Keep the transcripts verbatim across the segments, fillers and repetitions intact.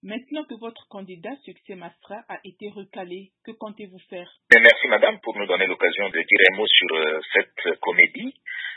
Maintenant que votre candidat, Succès Masra, a été recalé, que comptez-vous faire? Merci madame pour nous donner l'occasion de dire un mot sur euh, cette comédie.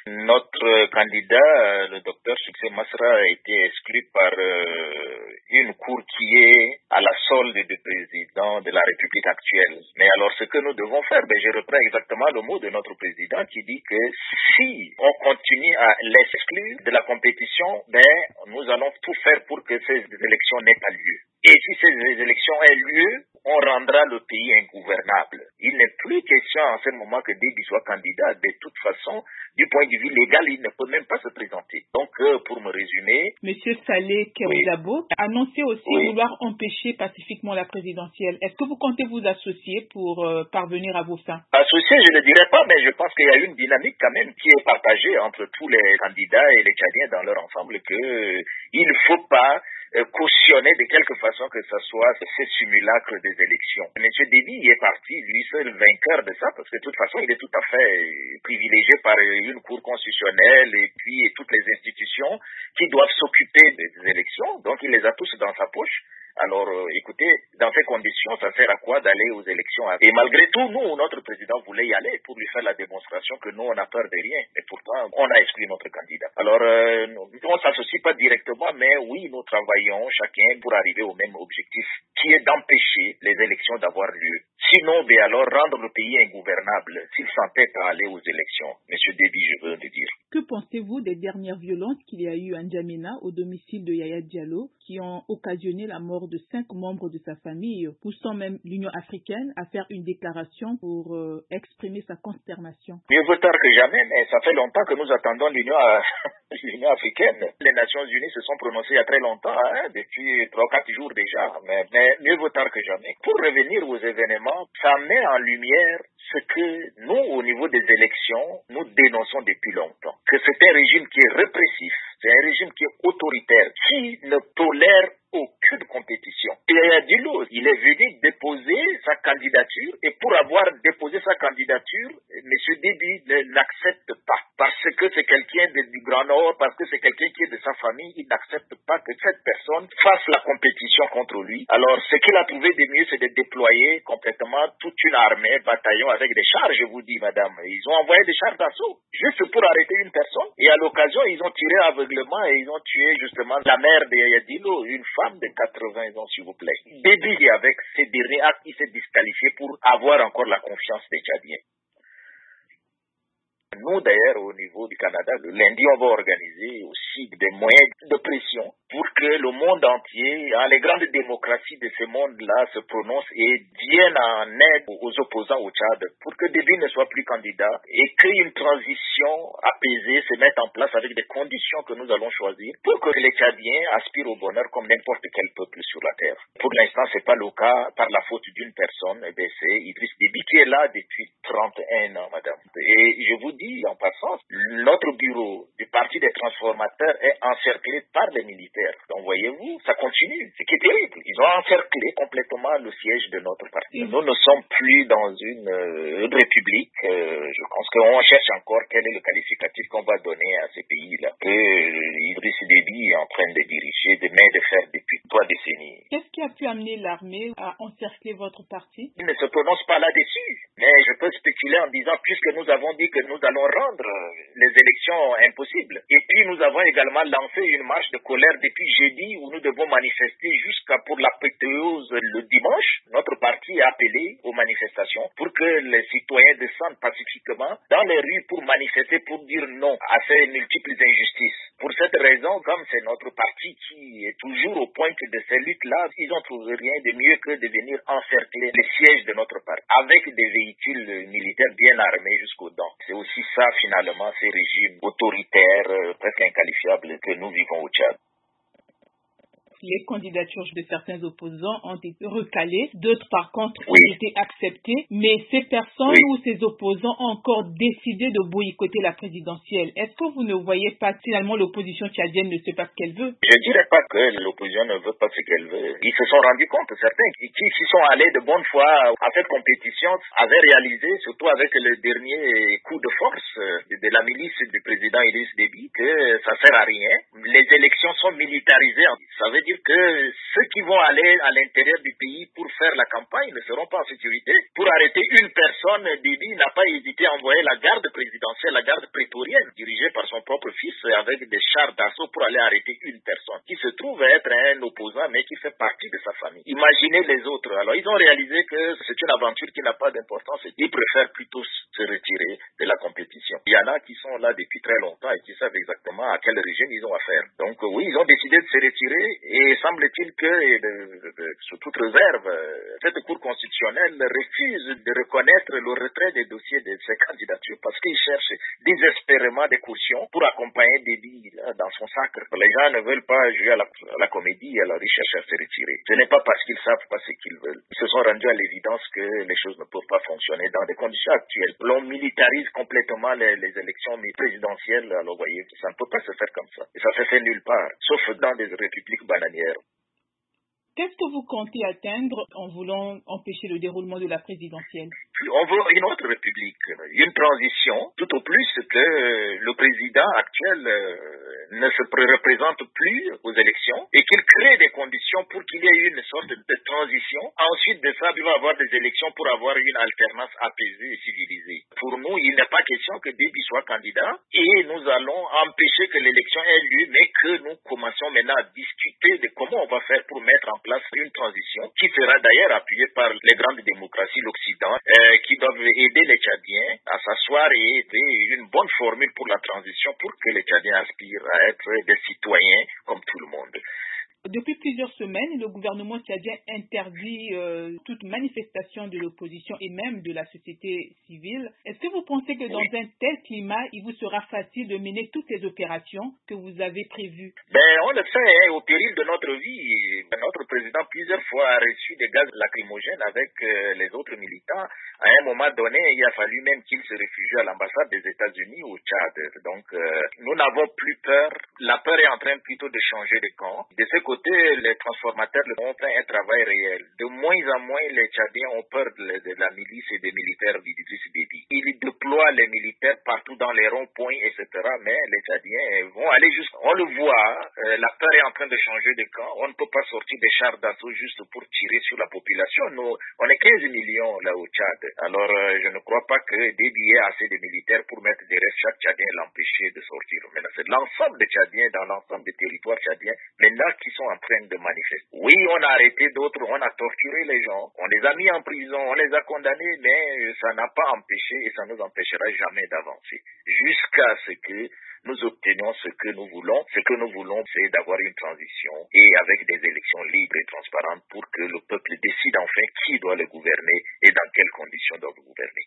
Notre candidat, le docteur Succès Masra, a été exclu par euh, une cour qui est à la solde du président de la République actuelle. Mais alors ce que nous devons faire, ben, je reprends exactement le mot de notre président qui dit que si on continue à l'exclure de la compétition, ben, nous allons tout faire pour que ces élections n'aient pas lieu. Et si ces élections aient lieu, on rendra le pays ingouvernable. Il n'est plus question en ce moment que Déby soit candidat. De toute façon, du point de vue légal, il ne peut même pas se présenter. Donc, euh, pour me résumer... Monsieur Saleh Kerouzabo oui. a annoncé aussi oui. vouloir empêcher pacifiquement la présidentielle. Est-ce que vous comptez vous associer pour euh, parvenir à vos fins? Associer, je ne dirais pas, mais je pense qu'il y a une dynamique quand même qui est partagée entre tous les candidats et les Tchadiens dans leur ensemble que euh, il ne faut pas Euh, cautionner de quelque façon que ce soit ce simulacre des élections. Monsieur Déby est parti, lui seul vainqueur de ça, parce que de toute façon, il est tout à fait privilégié par une cour constitutionnelle et puis et toutes les institutions qui doivent s'occuper des élections. Donc, il les a tous dans sa poche. Alors, euh, écoutez, dans ces conditions, ça sert à quoi d'aller aux élections? Et malgré tout, nous, notre président voulait y aller pour lui faire la démonstration que nous, on n'a peur de rien. Et pourtant, on a exclu notre candidat. Alors, euh, nous, on ne s'associe pas directement, mais oui, nous travaillons chacun pour arriver au même objectif, qui est d'empêcher les élections d'avoir lieu. Sinon, ben alors, rendre le pays ingouvernable, s'il s'entête à aller aux élections. Monsieur Déby, je veux le dire. Que pensez-vous des dernières violences qu'il y a eu à N'Djamena, au domicile de Yaya Diallo, qui ont occasionné la mort de cinq membres de sa famille, poussant même l'Union africaine à faire une déclaration pour euh, exprimer sa consternation? Mieux vaut tard que jamais, mais ça fait longtemps que nous attendons l'Union, l'Union africaine. Les Nations unies se sont prononcées il y a très longtemps, hein, depuis trois ou quatre jours déjà, mais, mais mieux vaut tard que jamais. Pour revenir aux événements, ça met en lumière ce que nous, au niveau des élections, nous dénonçons depuis longtemps. Que c'est un régime qui est répressif, c'est un régime qui est autoritaire, qui ne tolère aucune compétition. Et Yaya Diallo, il est venu déposer sa candidature et pour avoir déposé sa candidature, M. Déby n'accepte pas. Parce que c'est quelqu'un du Grand Nord, parce que c'est quelqu'un qui est de sa famille, il n'accepte pas que cette personne fasse la compétition contre lui. Alors, ce qu'il a trouvé de mieux, c'est de déployer complètement toute une armée, bataillon avec des chars, je vous dis, madame. Ils ont envoyé des chars d'assaut, juste pour arrêter une personne. Et à l'occasion, ils ont tiré aveuglement et ils ont tué justement la mère de Yaya Diallo, une femme de quatre-vingts ans, s'il vous plaît. Déby, avec ces derniers actes, il s'est disqualifié pour avoir encore la confiance des Tchadiens. Nous, d'ailleurs, au niveau du Canada, le lundi, on va organiser aussi des moyens de pression pour que le monde entier, hein, les grandes démocraties de ce monde-là se prononcent et viennent en aide aux opposants au Tchad pour que Déby ne soit plus candidat et qu'une transition apaisée se mette en place avec des conditions que nous allons choisir pour que les Tchadiens aspirent au bonheur comme n'importe quel peuple sur la terre. Pour l'instant, c'est pas le cas par la faute d'une personne, eh bien, c'est Idriss Déby qui est là depuis trente et un ans, madame. Et je vous dis, en passant, notre bureau du Parti des transformateurs est encerclé par des militaires. Donc, voyez-vous, ça continue. Ce qui est terrible. Ils ont encerclé complètement le siège de notre parti. Nous ne sommes plus dans une, euh, une république. Euh, je pense qu'on cherche encore quel est le qualificatif qu'on va donner à ces pays-là. Que euh, Idriss Déby est en train de diriger de main de fer depuis trois décennies. Qu'est-ce qui a pu amener l'armée à encercler votre parti? Il ne se prononce pas là-dessus. Mais je peux spéculer en disant, puisque nous avons dit que nous allons rendre les élections impossibles. Et puis nous avons également lancé une marche de colère depuis jeudi où nous devons manifester jusqu'à pour l'apothéose le dimanche. Notre parti est appelé aux manifestations pour que les citoyens descendent pacifiquement dans les rues pour manifester, pour dire non à ces multiples injustices. Pour cette raison, comme c'est notre parti qui est toujours au point de ces luttes-là, ils n'ont trouvé rien de mieux que de venir encercler les sièges de notre parti avec des véhicules militaires bien armés jusqu'aux dents. C'est aussi ça, finalement, ces régimes autoritaires, euh, presque inqualifiables que nous vivons au Tchad. Les candidatures de certains opposants ont été recalées, d'autres par contre oui. ont été acceptées, mais ces personnes oui. ou ces opposants ont encore décidé de boycotter la présidentielle. Est-ce que vous ne voyez pas finalement l'opposition tchadienne ne sait pas ce qu'elle veut? Je ne dirais pas que l'opposition ne veut pas ce qu'elle veut. Ils se sont rendus compte, certains qui, qui s'y sont allés de bonne foi à cette compétition avaient réalisé, surtout avec le dernier coup de force de, de la milice du président Idriss Déby, que ça ne sert à rien. Les élections sont militarisées. Ça veut dire dire que ceux qui vont aller à l'intérieur du pays pour faire la campagne ne seront pas en sécurité. Pour arrêter une personne, Déby n'a pas hésité à envoyer la garde présidentielle, la garde prétorienne, dirigée par son propre fils, avec des chars d'assaut pour aller arrêter une personne qui se trouve être un opposant, mais qui fait partie de sa famille. Imaginez les autres. Alors, ils ont réalisé que c'est une aventure qui n'a pas d'importance et ils préfèrent plutôt se retirer de la compétition. Il y en a qui sont là depuis très longtemps et qui savent exactement à quel régime ils ont affaire. Donc, oui, ils ont décidé de se retirer et semble-t-il que, de, de, de, sous toute réserve, cette Cour constitutionnelle refuse de reconnaître le retrait des dossiers de ces candidatures parce qu'ils cherchent désespérément des cautions pour accompagner Déby dans son sacre. Les gens ne veulent pas jouer à la, à la comédie, alors ils cherchent à se retirer. Ce n'est pas parce qu'ils savent pas ce qu'ils veulent. Ils se sont rendus à l'évidence que les choses ne peuvent pas fonctionner dans des conditions actuelles. L'on militarise complètement les, les élections présidentielles, alors vous voyez, ça ne peut pas se faire comme ça. Et ça se fait nulle part, sauf dans des républiques bananières. Qu'est-ce que vous comptez atteindre en voulant empêcher le déroulement de la présidentielle? On veut une autre république, une transition, tout au plus que le président actuel ne se représente plus aux élections et qu'il crée des conditions pour qu'il y ait une sorte de transition. Ensuite de ça, il va y avoir des élections pour avoir une alternance apaisée et civilisée. Pour nous, il n'est pas question que Déby soit candidat et nous allons empêcher que l'élection ait lieu, mais que nous commencions maintenant à discuter de comment on va faire pour mettre en place une transition qui sera d'ailleurs appuyée par les grandes démocraties, l'Occident, euh, qui doivent aider les Tchadiens à s'asseoir et aider une bonne formule pour la transition pour que les Tchadiens aspirent à être des citoyens comme tout le monde. Depuis plusieurs semaines, le gouvernement tchadien interdit euh, toute manifestation de l'opposition et même de la société civile. Est-ce que vous pensez que dans oui. un tel climat, il vous sera facile de mener toutes les opérations que vous avez prévues? Ben, on le sait, hein, au péril de notre vie. Notre président plusieurs fois a reçu des gaz lacrymogènes avec euh, les autres militants. À un moment donné, il a fallu même qu'il se réfugie à l'ambassade des États-Unis au Tchad. Donc, euh, nous n'avons plus peur. La peur est en train plutôt de changer de camp. De ce côté, les transformateurs ont fait un travail réel. De moins en moins, les Tchadiens ont peur de, de la milice et des militaires d'Idriss Déby. Ils déploient les militaires partout dans les ronds-points, et cetera. Mais les Tchadiens vont aller jusqu'à... On le voit, euh, la peur est en train de changer de camp. On ne peut pas sortir des chars d'assaut juste pour tirer sur la population. Nous, on est quinze millions là au Tchad. Alors, euh, je ne crois pas que Déby ait assez de militaires pour mettre derrière chaque Tchadien et l'empêcher de sortir. Maintenant, c'est l'ensemble des Tchadiens dans l'ensemble des territoires tchadiens maintenant qui sont en train de manifester. Oui, on a arrêté d'autres, on a torturé les gens, on les a mis en prison, on les a condamnés, mais ça n'a pas empêché et ça ne nous empêchera jamais d'avancer. Jusqu'à ce que nous obtenions ce que nous voulons. Ce que nous voulons, c'est d'avoir une transition et avec des élections libres et transparentes pour que le peuple décide enfin qui doit le gouverner et dans quelles conditions doit le gouverner.